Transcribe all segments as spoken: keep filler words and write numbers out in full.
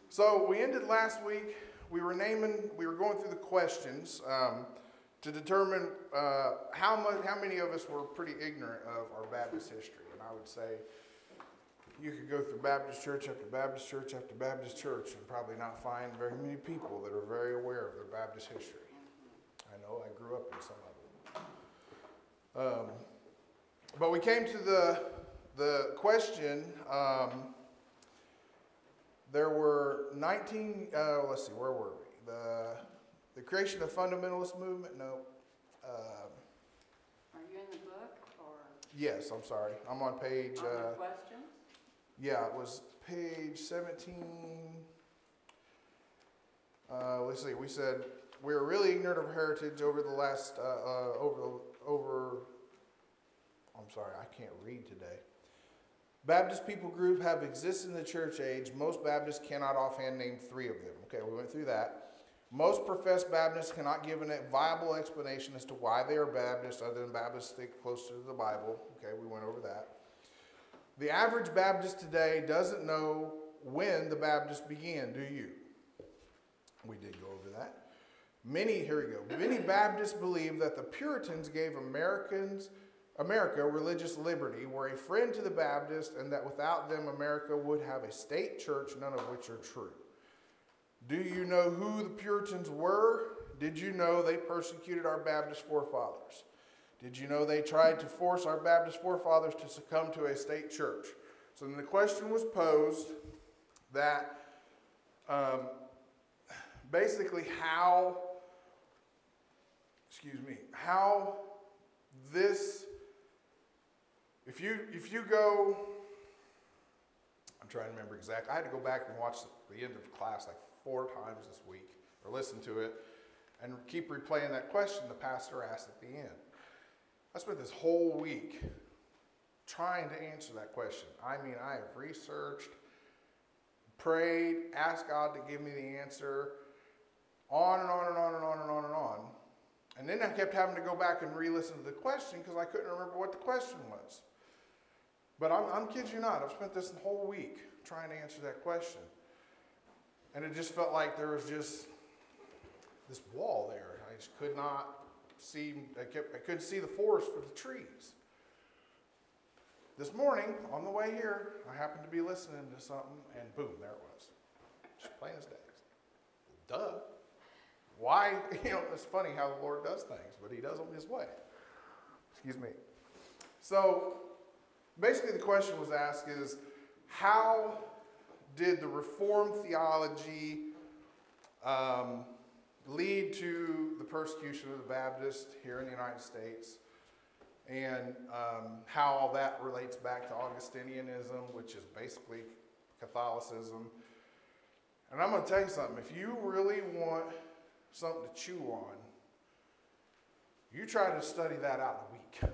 So we ended last week. We were naming, we were going through the questions um, to determine uh, how much, how many of us were pretty ignorant of our Baptist history. And I would say you could go through Baptist church after Baptist church after Baptist church and probably not find very many people that are very aware of their Baptist history. I know, I grew up in some of them. Um, but we came to the the question. Um, there were nineteen. Uh, let's see, where were we? The the creation of fundamentalist movement. No. Uh, Are you in the book or? Yes, I'm sorry. I'm on page. On Uh, the questions? yeah, it was page seventeen. Uh, let's see. We said we were really ignorant of heritage over the last uh, uh, over over. I'm sorry, I can't read today. Baptist people group have existed in the church age. Most Baptists cannot offhand name three of them. Okay, we went through that. Most professed Baptists cannot give a viable explanation as to why they are Baptist other than Baptists stick closer to the Bible. Okay, we went over that. The average Baptist today doesn't know when the Baptists began, do you? We did go over that. Many, here we go. Many Baptists believe that the Puritans gave Americans America religious liberty, were a friend to the Baptists, and that without them America would have a state church, none of which are true. Do you know who the Puritans were? Did you know they persecuted our Baptist forefathers? Did you know they tried to force our Baptist forefathers to succumb to a state church? So then the question was posed that um, basically how, excuse me, how this... If you if you go, I'm trying to remember exactly. I had to go back and watch the end of class like four times this week, or listen to it, and keep replaying that question the pastor asked at the end. I spent this whole week trying to answer that question. I mean, I have researched, prayed, asked God to give me the answer, on and on and on and on and on and on. And then I kept having to go back and re-listen to the question because I couldn't remember what the question was. But I'm, I'm kidding you not. I've spent this whole week trying to answer that question. And it just felt like there was just this wall there. I just could not see, I, kept, I couldn't see the forest for the trees. This morning, on the way here, I happened to be listening to something, and boom, there it was. Just plain as day. Duh. Why? You know, it's funny how the Lord does things, but he does them his way. Excuse me. So, basically the question was asked is, how did the Reformed theology um, lead to the persecution of the Baptists here in the United States? And um, how all that relates back to Augustinianism, which is basically Catholicism. And I'm going to tell you something. If you really want something to chew on, you try to study that out in a week.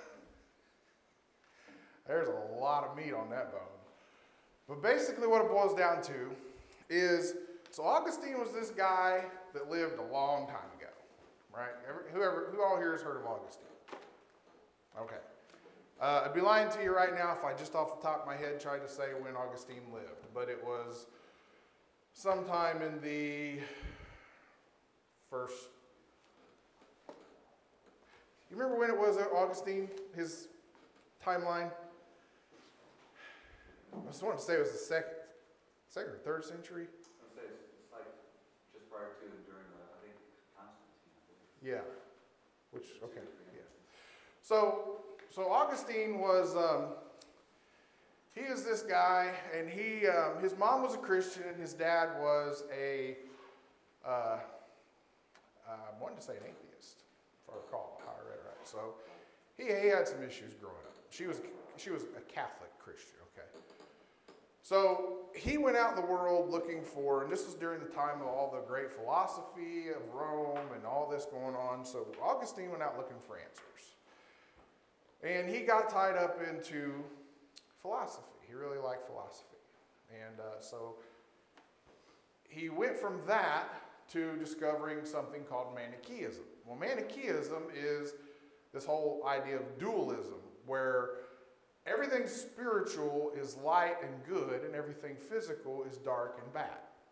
There's a lot of meat on that bone. But basically what it boils down to is, so Augustine was this guy that lived a long time ago, right? Every, whoever, who all here has heard of Augustine? Okay. Uh, I'd be lying to you right now if I just off the top of my head tried to say when Augustine lived, but it was sometime in the first, you remember when it was, Augustine, his timeline? I just wanted to say it was the second, second or third century. I would say it's, it's like just prior to and during the, I think, Constantine. Yeah. Which, okay, yeah. So, so Augustine was, um, he is this guy, and he, um, his mom was a Christian, and his dad was a, uh, I wanted to say an atheist, if I recall how I read it right. So, he, he had some issues growing up. She was, she was a Catholic Christian, okay. So, he went out in the world looking for, and this was during the time of all the great philosophy of Rome and all this going on. So, Augustine went out looking for answers. And he got tied up into philosophy. He really liked philosophy. And uh, so, he went from that to discovering something called Manichaeism. Well, Manichaeism is this whole idea of dualism, where everything spiritual is light and good, and everything physical is dark and bad.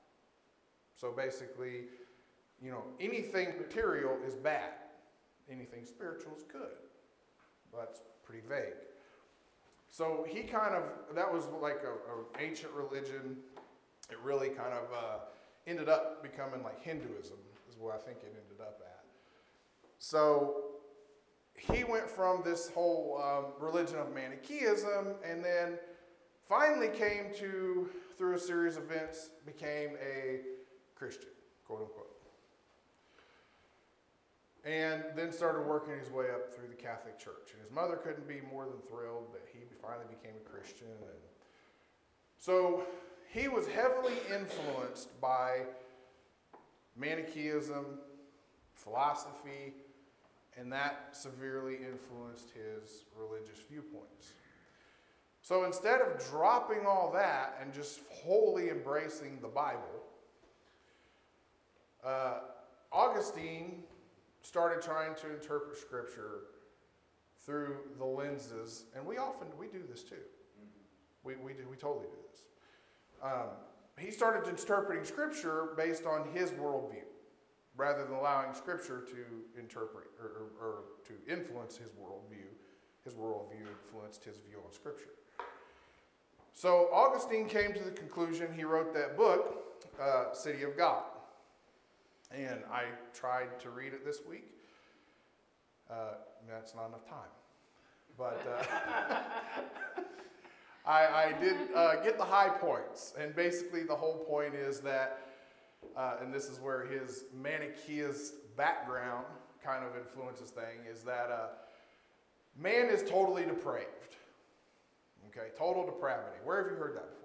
So basically, you know, anything material is bad. Anything spiritual is good. That's pretty vague. So he kind of, that was like a, a ancient religion. It really kind of uh, ended up becoming like Hinduism, is what I think it ended up at. So he went from this whole um, religion of Manichaeism, and then finally came to, through a series of events, became a Christian, quote unquote. And then started working his way up through the Catholic Church. And his mother couldn't be more than thrilled that he finally became a Christian. And so he was heavily influenced by Manichaeism, philosophy, and that severely influenced his religious viewpoints. So instead of dropping all that and just wholly embracing the Bible, uh, Augustine started trying to interpret Scripture through the lenses, and we often, we do this too. We, we, do, we totally do this. Um, he started interpreting Scripture based on his worldview, rather than allowing Scripture to interpret or, or, or to influence his worldview. His worldview influenced his view on Scripture. So Augustine came to the conclusion, he wrote that book, uh, City of God. And I tried to read it this week. Uh, that's not enough time. But uh, I, I did uh, get the high points. And basically the whole point is that, uh, and this is where his Manichaeist background kind of influences thing, is that uh, man is totally depraved. Okay, total depravity. Where have you heard that before?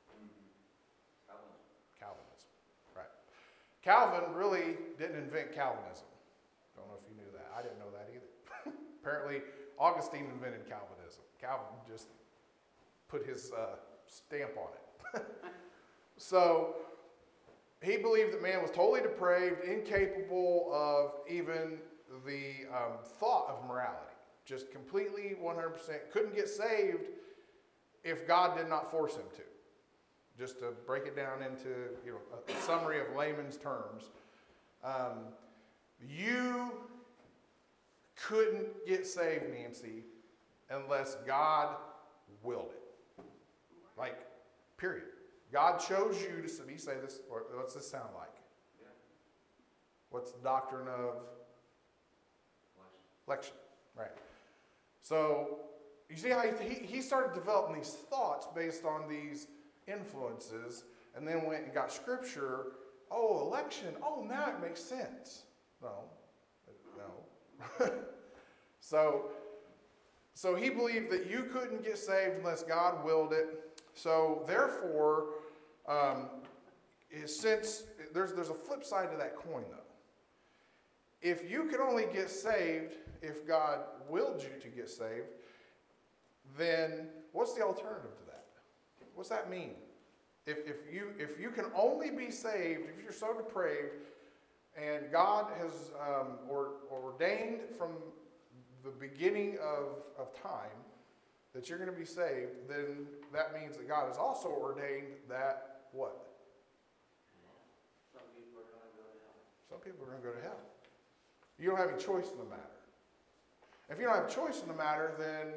Calvin really didn't invent Calvinism. Don't know if you knew that. I didn't know that either. Apparently, Augustine invented Calvinism. Calvin just put his uh, stamp on it. So, he believed that man was totally depraved, incapable of even the um, thought of morality. Just completely one hundred percent couldn't get saved if God did not force him to. Just to break it down into, you know, a summary of layman's terms, um, you couldn't get saved, Nancy, unless God willed it. Like, period. God chose you to be, say this, or what's this sound like? Yeah. What's the doctrine of? Election. Election, right. So, you see how he, he started developing these thoughts based on these influences, and then went and got Scripture. Oh, election. Oh, now it makes sense. No, no. so, so he believed that you couldn't get saved unless God willed it. So, therefore, um, since there's there's a flip side to that coin, though. If you could only get saved if God willed you to get saved, then what's the alternative to that? What's that mean? If, if, you, if you can only be saved, if you're so depraved, and God has um, or, ordained from the beginning of, of time that you're going to be saved, then that means that God has also ordained that what? Some people are going to go to hell. Some people are going to go to hell. You don't have any choice in the matter. If you don't have a choice in the matter, then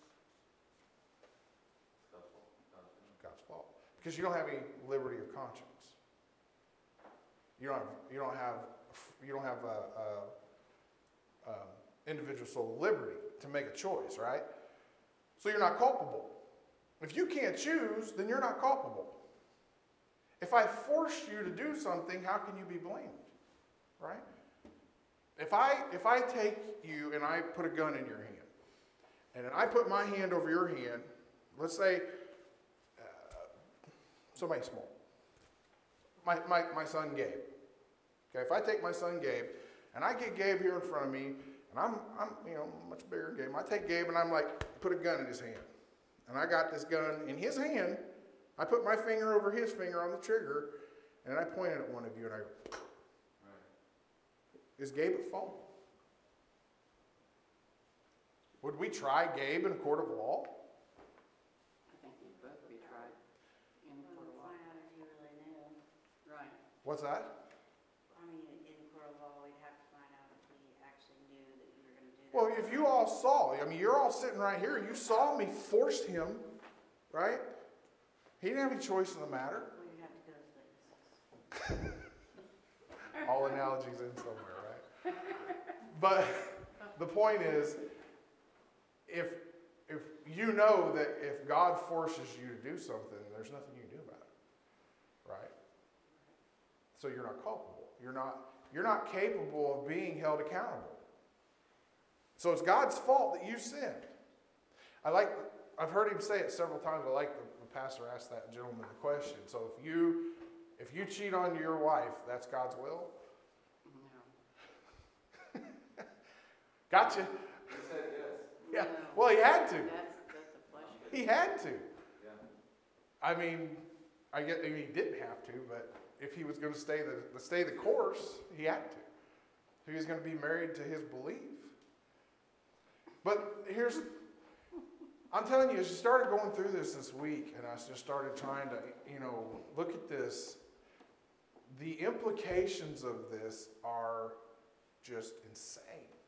God's fault. Because you don't have any liberty of conscience. You don't have, you don't have, you don't have a, a, a individual soul liberty to make a choice, right? So you're not culpable. If you can't choose, then you're not culpable. If I force you to do something, how can you be blamed, right? If I if I take you and I put a gun in your hand, and then I put my hand over your hand, let's say somebody small. My, my, my son Gabe. Okay, if I take my son Gabe and I get Gabe here in front of me, and I'm I'm you know much bigger than Gabe. I take Gabe and I'm like, put a gun in his hand. And I got this gun in his hand. I put my finger over his finger on the trigger, and I pointed at one of you and I go, right. Is Gabe at fault? Would we try Gabe in a court of law? What's that? I mean, in court of law, we'd have to find out if he actually knew that you were going to do that. Well, if you all saw, I mean, you're all sitting right here. You saw me forced him, right? He didn't have any choice in the matter. Well, you have to go to witnesses. All analogies in somewhere, right? But the point is, if if you know that if God forces you to do something, there's nothing you can do about it, right? So you're not culpable. You're not you're not capable of being held accountable. So it's God's fault that you sinned. I like I've heard him say it several times. I like the, the pastor asked that gentleman the question. So if you if you cheat on your wife, that's God's will? No. Gotcha. He said yes. Yeah. No. Well, he had to. That's, that's a flesh. He had to. Yeah. I mean, I get. I mean, he didn't have to, but if he was going to stay the, the stay the course, he had to. He was going to be married to his belief. But here's, I'm telling you, as you started going through this this week, and I just started trying to, you know, look at this, the implications of this are just insane.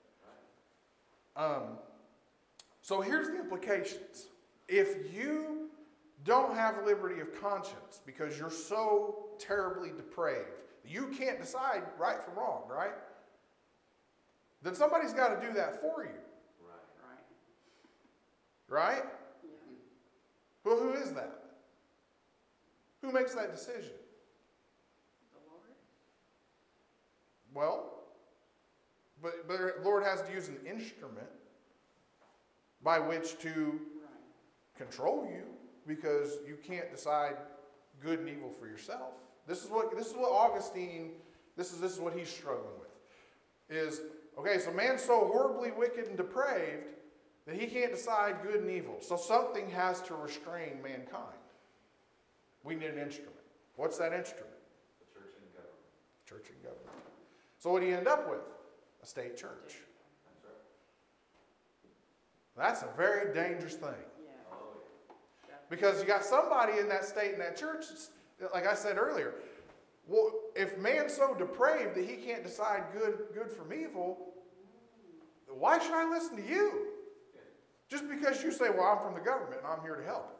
Um, so here's the implications. If you don't have liberty of conscience because you're so terribly depraved, you can't decide right from wrong, right? Then somebody's got to do that for you, Right. Right. right? Yeah. Well, who is that? Who makes that decision? The Lord? Well, but, but the Lord has to use an instrument by which to Right. control you because you can't decide good and evil for yourself. This is what this is what Augustine, this is this is what he's struggling with. Is okay, so man's so horribly wicked and depraved that he can't decide good and evil. So something has to restrain mankind. We need an instrument. What's that instrument? The church and government. Church and government. So what do you end up with? A state church. That's right. That's a very dangerous thing. Yeah. Oh, yeah. Because you got somebody in that state, in that church, like I said earlier, well, if man's so depraved that he can't decide good, good from evil, why should I listen to you? Just because you say, well, I'm from the government and I'm here to help.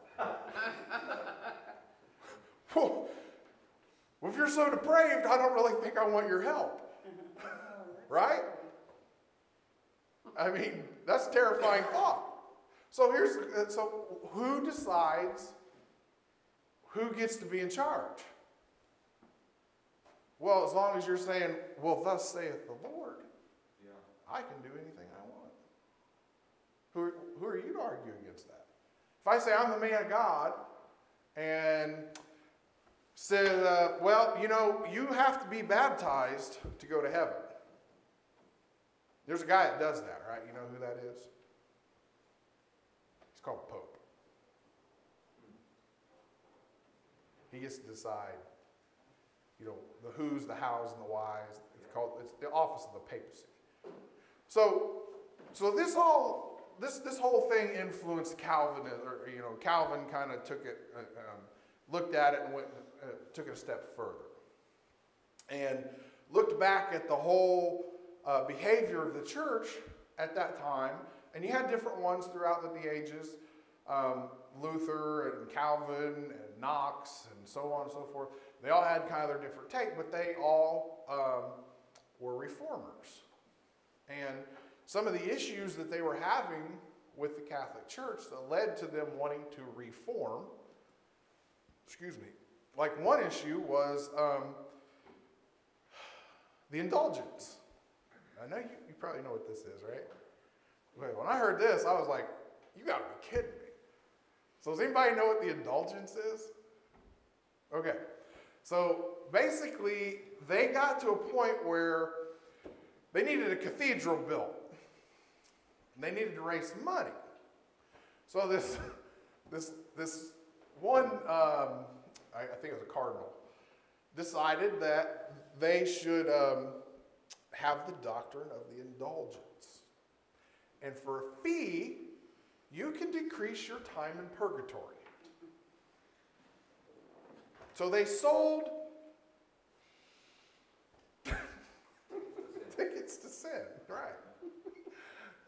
Well, if you're so depraved, I don't really think I want your help. Right? I mean, that's a terrifying thought. So here's, so who decides who gets to be in charge? Well, as long as you're saying, well, thus saith the Lord, Yeah. I can do anything I want. Who are, who are you to argue against that? If I say I'm the man of God and said, uh, well, you know, you have to be baptized to go to heaven. There's a guy that does that, right? You know who that is? He's called Pope. He gets to decide, you know, the who's, the how's, and the why's. It's called, it's the office of the papacy. So, so this all, this this whole thing influenced Calvin, or you know, Calvin kind of took it, uh, um, looked at it, and went, uh, took it a step further, and looked back at the whole uh, behavior of the church at that time. And you had different ones throughout the, the ages. Um, Luther and Calvin and Knox and so on and so forth. They all had kind of their different take, but they all um, were reformers. And some of the issues that they were having with the Catholic Church that led to them wanting to reform, excuse me, like one issue was um, the indulgence. I know you, you probably know what this is, right? Wait, when I heard this, I was like, you gotta be kidding me. So does anybody know what the indulgence is? Okay. So basically, they got to a point where they needed a cathedral built. And they needed to raise some money. So this, this, this one, um, I, I think it was a cardinal, decided that they should um, have the doctrine of the indulgence. And for a fee, you can decrease your time in purgatory. So they sold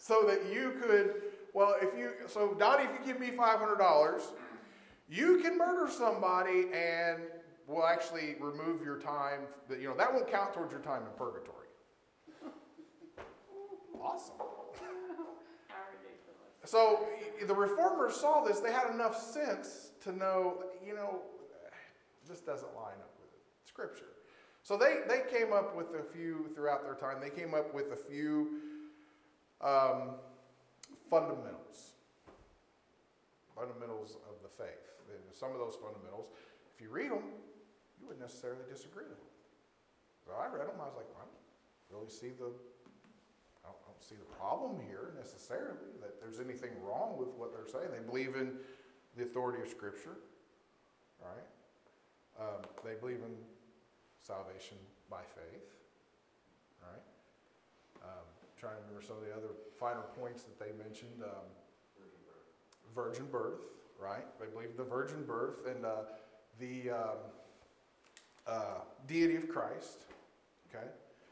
so that you could, well, if you, so Donnie, if you give me five hundred dollars, you can murder somebody and we'll actually remove your time, that, you know, that won't count towards your time in purgatory. Awesome. How ridiculous. So the reformers saw this, they had enough sense to know, you know, this doesn't line up with Scripture. So they, they came up with a few, throughout their time, they came up with a few um, fundamentals. Fundamentals of the faith. And some of those fundamentals, if you read them, you wouldn't necessarily disagree with them. So I read them, I was like, well, I don't really see the, I don't, I don't see the problem here necessarily, that there's anything wrong with what they're saying. They believe in the authority of Scripture, right? Um, they believe in salvation by faith, right? Um, trying to remember some of the other finer points that they mentioned. Um, virgin birth, right? They believe in the virgin birth and uh, the um, uh, deity of Christ, okay?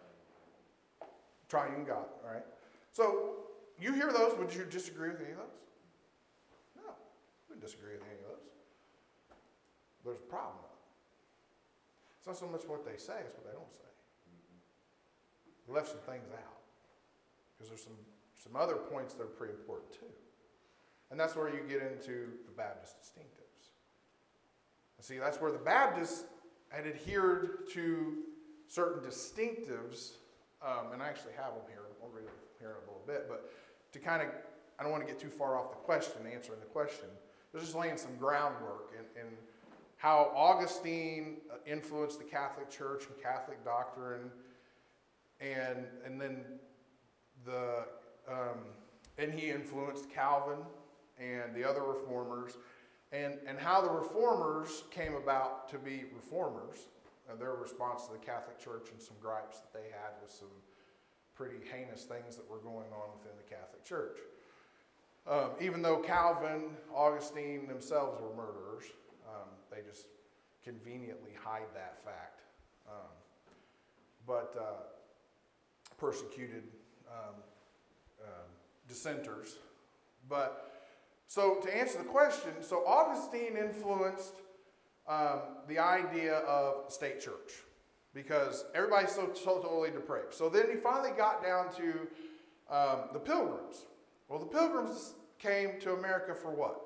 Triune God, all right? So you hear those, would you disagree with any of those? No, I wouldn't disagree with any of those. There's a problem. It's not so much what they say, it's what they don't say. They left some things out. Because there's some, some other points that are pretty important too. And that's where you get into the Baptist distinctives. And see, that's where the Baptists had adhered to certain distinctives, um, and I actually have them here. I'll read them here in a little bit. But to kind of, I don't want to get too far off the question, answering the question. They're just laying some groundwork in, in how Augustine influenced the Catholic Church and Catholic doctrine, and and then the um, and he influenced Calvin and the other reformers, and and how the reformers came about to be reformers, and their response to the Catholic Church and some gripes that they had with some pretty heinous things that were going on within the Catholic Church. Um, even though Calvin, Augustine themselves were murderers. Um, they just conveniently hide that fact. Um, but uh, persecuted um, um, dissenters. But so to answer the question, so Augustine influenced um, the idea of state church because everybody's so, so totally depraved. So then he finally got down to um, the Pilgrims. Well, the Pilgrims came to America for what?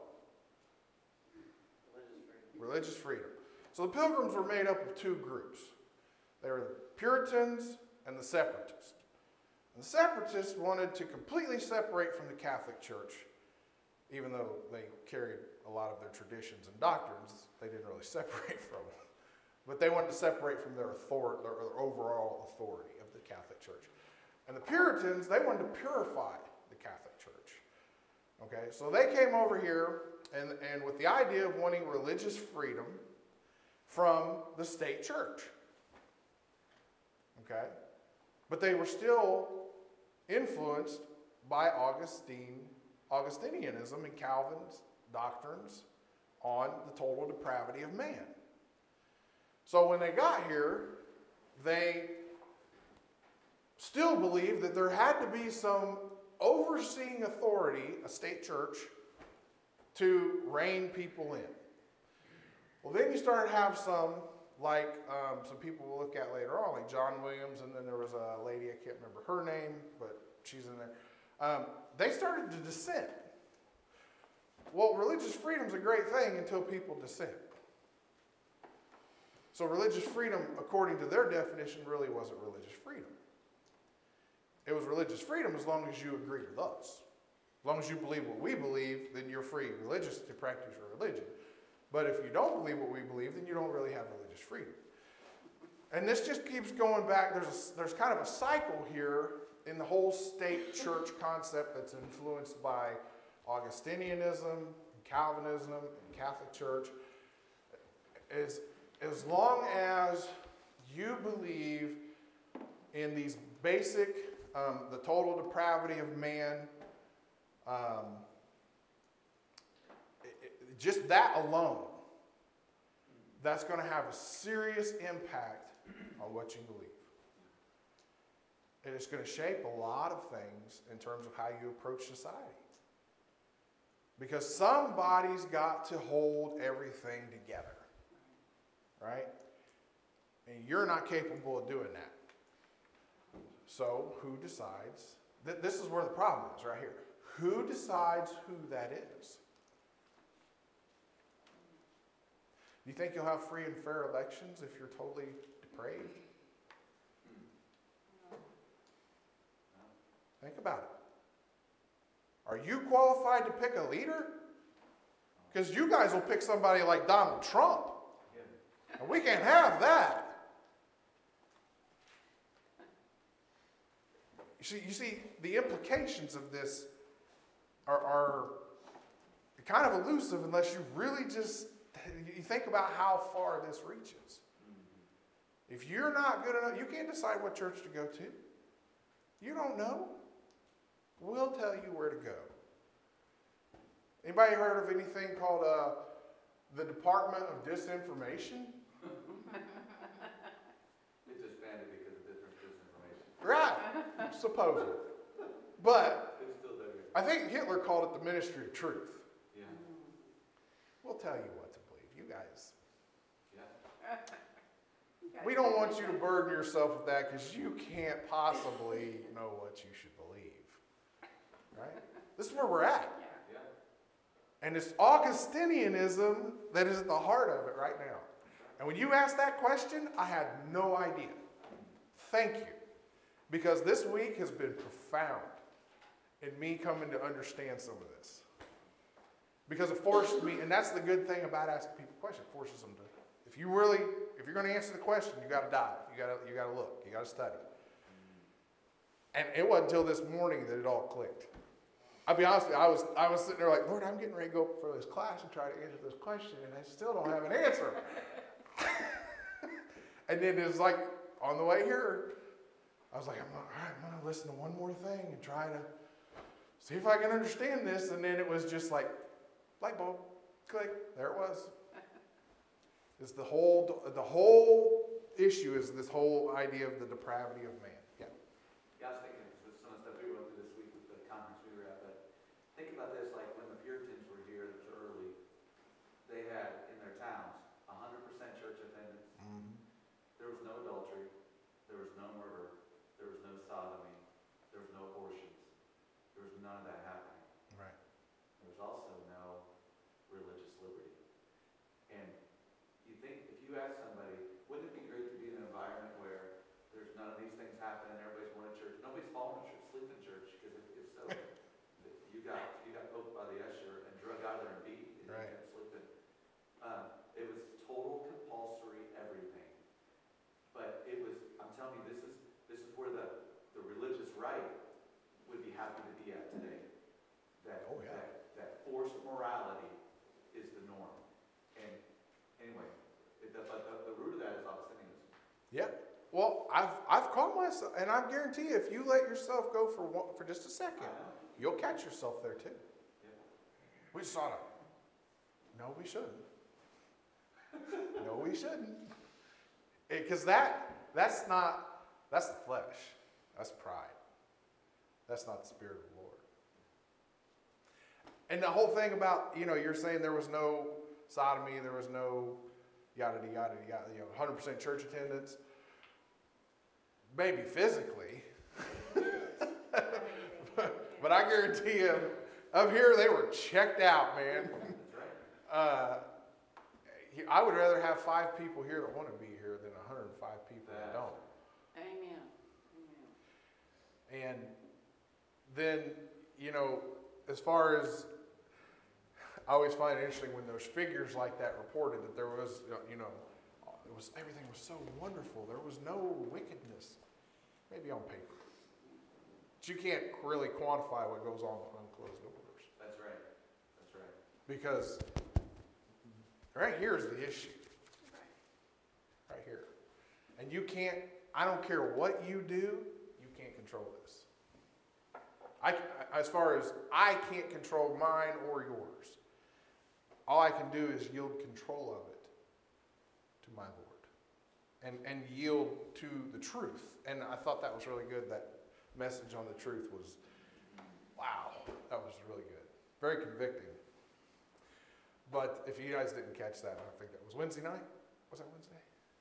Religious freedom. So the Pilgrims were made up of two groups. They were the Puritans and the Separatists. And the Separatists wanted to completely separate from the Catholic Church, even though they carried a lot of their traditions and doctrines, they didn't really separate from them. But they wanted to separate from their authority, their, their overall authority of the Catholic Church. And the Puritans, they wanted to purify the Catholic Church. Okay, so they came over here and, and with the idea of wanting religious freedom from the state church. Okay? But they were still influenced by Augustine, Augustinianism and Calvin's doctrines on the total depravity of man. So when they got here, they still believed that there had to be some overseeing authority, a state church, to rein people in. Well, then you start to have some, like um, some people we'll look at later on, like John Williams, and then there was a lady, I can't remember her name, but she's in there. Um, they started to dissent. Well, religious freedom's a great thing until people dissent. So religious freedom, according to their definition, really wasn't religious freedom. It was religious freedom as long as you agree with us. As long as you believe what we believe, then you're free religious to practice your religion. But if you don't believe what we believe, then you don't really have religious freedom. And this just keeps going back. There's, a, there's kind of a cycle here in the whole state church concept that's influenced by Augustinianism, Calvinism, and Catholic Church. As, as long as you believe in these basic, um, the total depravity of man, um, it, it, just that alone, that's going to have a serious impact on what you believe. And it's going to shape a lot of things in terms of how you approach society. Because somebody's got to hold everything together. Right? And you're not capable of doing that. So, who decides? Th- this is where the problem is, right here. Who decides who that is? Do you think you'll have free and fair elections if you're totally depraved? Think about it. Are you qualified to pick a leader? Because you guys will pick somebody like Donald Trump. And we can't have that. You see, you see the implications of this are, are kind of elusive unless you really just you think about how far this reaches. If you're not good enough, you can't decide what church to go to. You don't know. We'll tell you where to go. Anybody heard of anything called uh, the Department of Disinformation? It's disbanded because of different disinformation. Right, supposedly. But It's still there. I think Hitler called it the Ministry of Truth. Yeah. We'll tell you what to believe. You guys. Yeah. We don't want you to burden yourself with that because you can't possibly know what you should believe. Right? This is where we're at. Yeah. And it's Augustinianism that is at the heart of it right now. And when you asked that question, I had no idea. Thank you. Because this week has been profound in me coming to understand some of this. Because it forced me, and that's the good thing about asking people questions, it forces them to, if you really, if you're going to answer the question, you got to dive, you got to, you got to look, you got to study. And it wasn't until this morning that it all clicked. I'll be honest with you, I was, I was sitting there like, Lord, I'm getting ready to go for this class and try to answer this question, and I still don't have an answer. And then it was like, on the way here, I was like, I'm, all right, I'm going to listen to one more thing and try to see if I can understand this. And then it was just like, light bulb, click, there it was. It's the whole, the whole issue is this whole idea of the depravity of man. Yeah. Yeah, I was thinking with some of the stuff we went through this week with the conference we were at, but think about this, like when the Puritans were here, it was early, they had in their towns one hundred percent church attendance. Mm-hmm. There was no adultery, there was no murder, there was no sodomy, there was no abortions, there was none of that happening. Right. There was also no religious liberty. And you think, if you ask somebody, wouldn't it be great to be in an environment where there's none of these things happening, everybody's going to church, nobody's falling to church, sleep in church, because if, if so, you got you got poked by the usher and drug out of there and beat, and Right. you kept sleeping. Um, it was total compulsory everything. But it was, I'm telling you, this is this is where the, the religious right would be happy to be at today. That, Oh, yeah. that, that forced morality is the norm. And anyway, it, the, but the, the root of that is Augustinianism. Yeah. Well, I've I've caught myself, and I guarantee you, if you let yourself go for one, for just a second, I know. you'll catch yourself there too. Yeah. We just ought to. No, we shouldn't. No, we shouldn't. Because that that's not that's the flesh. That's pride. That's not the Spirit of the Lord. And the whole thing about, you know, you're saying there was no sodomy, there was no yada yada yada, you know, one hundred percent church attendance. Maybe physically. but, but I guarantee you, up here they were checked out, man. That's right. Uh, I would rather have five people here that want to be here than one hundred five people that That's don't. Amen. Amen. And then, you know, as far as, I always find it interesting when there's figures like that reported that there was, you know, it was everything was so wonderful. There was no wickedness, maybe on paper. But you can't really quantify what goes on behind closed doors. That's right. That's right. Because right here is the issue. Right here. And you can't, I don't care what you do, you can't control this. I, as far as I can't control mine or yours. All I can do is yield control of it to my Lord. and, and yield to the truth. And I thought that was really good. That message on the truth was, wow, that was really good. Very convicting. But if you guys didn't catch that, I think that was Wednesday night. Was that Wednesday?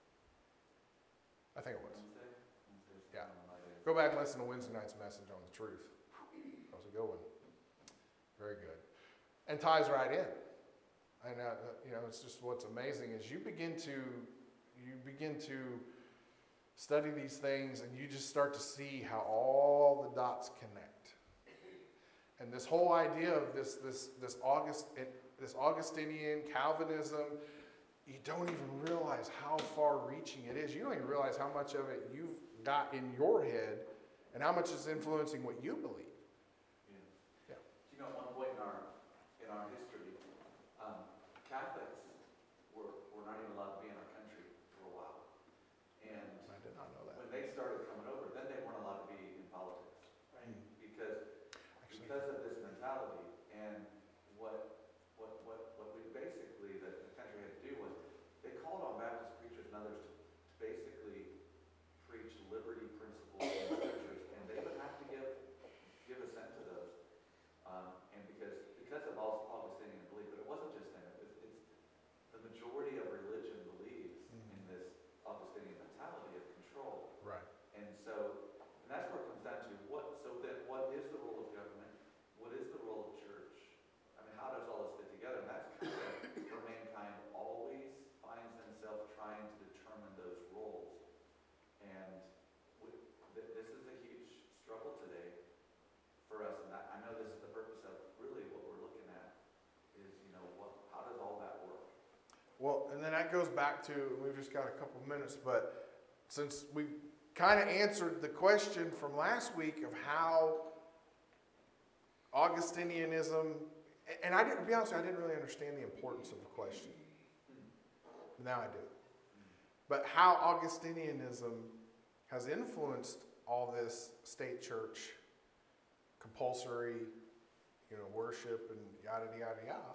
I think it was. Wednesday? Wednesday's Yeah. one of my days. Go back and listen to Wednesday night's message on the truth. That was a good one. Very good. And ties right in. And uh, you know, it's just what's amazing is you begin to you begin to study these things, and you just start to see how all the dots connect. And this whole idea of this this this August this Augustinian Calvinism, you don't even realize how far-reaching it is. You don't even realize how much of it you've got in your head, and how much is influencing what you believe. Yeah. You know, at one point in our in our history, um, Catholics were, were not even allowed to be in our country for a while. And I did not know that. when they started coming over, then they weren't allowed to be in politics. Right. Hmm. Because Actually, because of this mentality, and what what what what we basically the, the country had to do was they called on Baptist preachers and others to, to basically preach liberty principles in the scriptures, and they would have to give give assent to those. Um, and because because of all Augustinian belief, but it wasn't just them. It was, it's the majority of religion believes Mhm. in this Augustinian mentality of control. right. And so, and that's where it comes down to what. So then, what is the role of government? What is the role of church? I mean, how does all this fit together? And that's kind of where mankind always finds themselves trying to determine those roles. And we, th- this is a huge struggle today for us. And I, I know this is the purpose of really what we're looking at is, you know, what, how does all that work? Well, and then that goes back to, we've just got a couple minutes, but since we kind of answered the question from last week of how Augustinianism, and I didn't, to be honest with you, I didn't really understand the importance of the question. Now I do. But how Augustinianism has influenced all this state church, compulsory, you know, worship and yada, yada, yada.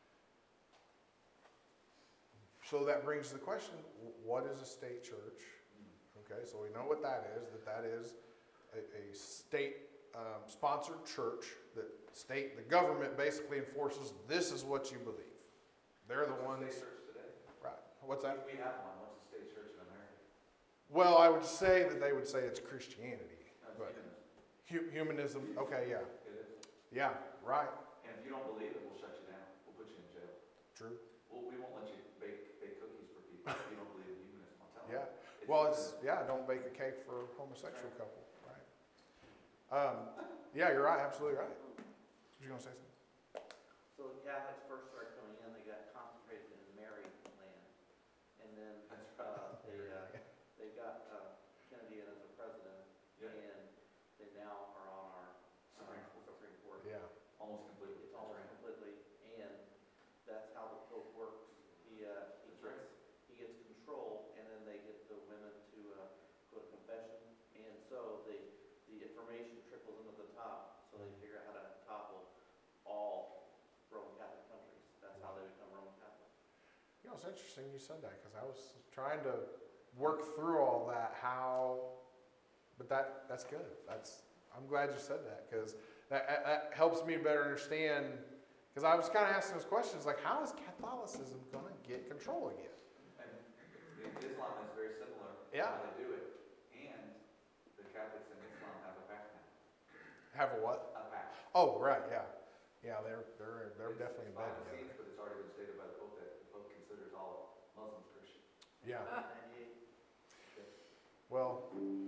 So that brings the question, what is a state church? Okay, so we know what that is, that that is a, a state um, sponsored church that state, the government basically enforces this is what you believe. They're the What's ones, a state church today? right, what's that? We have one. What's a state church in America? Well, I would say that they would say it's Christianity, No, it's but humanism. hu- humanism, okay, yeah, It is. yeah, right, And if you don't believe it, we'll shut you down. We'll put you in jail. true, We'll, we won't let you bake, bake cookies for people if you don't believe in humanism. I'll tell you. yeah. Well, it's, yeah, don't bake a cake for a homosexual couple, right? Um, yeah, you're right, absolutely right. Was you gonna say something? So the Catholics first started coming in, they got concentrated in Maryland. And then, That's right. uh, they, uh, they got, uh, Kennedy in as a president. Yeah. And they now are on our Supreme Court. Supreme Court. Yeah, Almost completely. It's almost That's right. completely, and that's how the Pope works. He, uh, he That's right. gets, he gets control, and then they get the women to, uh, go to confession. And so the, the information trickles into the top, so they figure out how to topple all Roman Catholic countries. That's how they become Roman Catholic. you know, it's interesting you said that, because I was trying to work through all that, how, but that, that's good, that's, I'm glad you said that, because that, that, that helps me better understand, because I was kind of asking those questions, like, how is Catholicism going to get control again? And Islam is very similar. to Yeah. How they do it. And the Catholics in Islam have a pact now. Have a what? A pact. Oh, right, yeah. Yeah, they're, they're, they're It's- definitely in it's bed behind the together. scenes, but it's already been stated by the Pope that the Pope considers all Muslims Christian. Yeah, ninety-eight. well,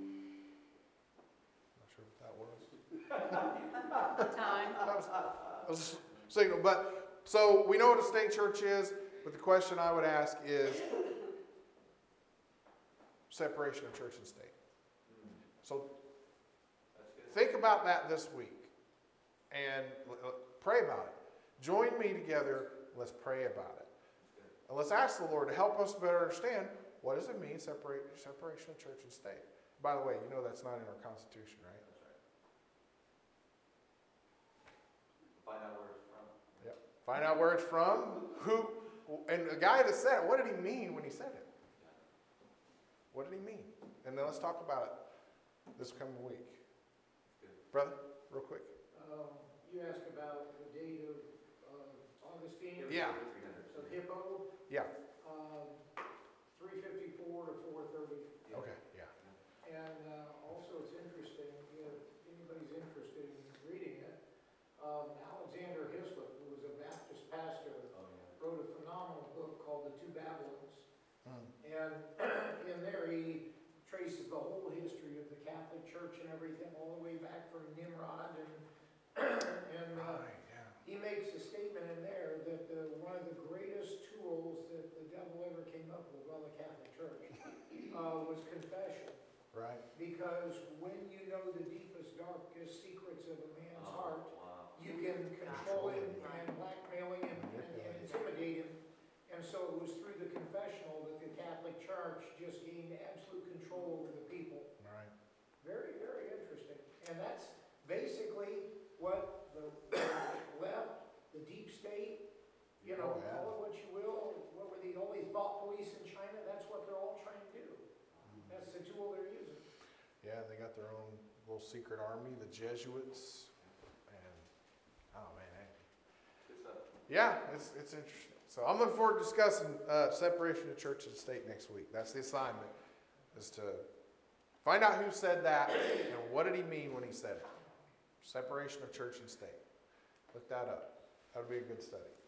not sure what that was. Time. That was, that was a signal, but, so we know what a state church is, but the question I would ask is separation of church and state. Mm, So That's good. think about that this week and l- l- pray about it. Join me together, let's pray about it. That's good. And let's ask the Lord to help us better understand, what does it mean, separate, separation of church and state? By the way, you know that's not in our Constitution, right? That's right. Find out where it's from. Yep. Find out where it's from, who, and the guy that said it, what did he mean when he said it? What did he mean? And then let's talk about it this coming week. Good. Brother, real quick. Um, you asked about the date of, uh, Augustine. Yeah. Of Hippo, Yeah. um, three fifty-four to four thirty. Okay. Yeah. And, uh, also it's interesting, if anybody's interested in reading it, um, Alexander Hislop, who was a Baptist pastor, Oh, yeah. wrote a phenomenal book called The Two Babylons. Mm. And in there, he traces the whole history of the Catholic Church and everything, all the way back from Nimrod. And, and uh, Right. Yeah. he makes a statement in there that uh, one of the greatest tools that the devil ever came up with, well, the Catholic Church, uh, was confession. Right. Because when you know the deepest, darkest secrets of a man's Oh, heart, wow. you can control him and blackmail him and, and, and intimidate him. And so it was through the confessional that the Catholic Church just gained absolute control over the people. Right. Very, very interesting. And that's basically what the the left, the deep state, you know, Oh, yeah. call it what you will, what were they, always bought police in China? That's what they're all trying to do. That's the tool they're using. Yeah, they got their own little secret army, the Jesuits, and oh man, hey. Good stuff. Yeah, it's it's interesting. So I'm looking forward to discussing uh, separation of church and state next week. That's the assignment, is to find out who said that and what did he mean when he said it. Separation of church and state. Look that up. That'll be a good study.